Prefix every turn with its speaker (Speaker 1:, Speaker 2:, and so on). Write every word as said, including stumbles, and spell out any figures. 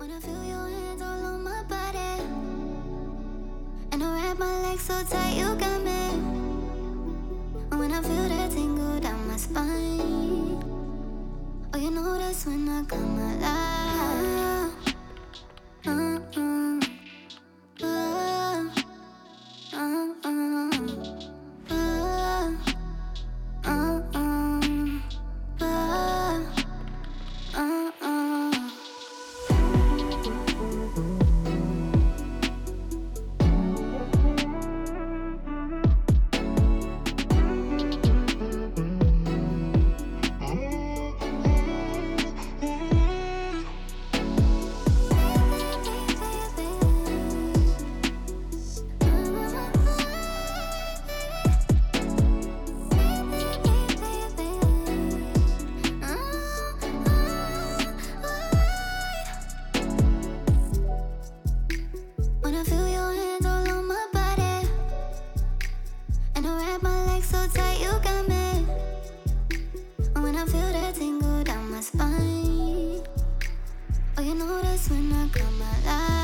Speaker 1: When I feel your hands all on my body, and I wrap my legs so tight, you got me. And when I feel that tingle down my spine, oh, you know that's when I come alive. Uh-uh. Uh, uh, uh, uh, uh, uh, uh, uh. When I feel your hands all on my body, and I wrap my legs so tight, you got me. And when I feel that tingle down my spine, oh, you know that's when I come alive.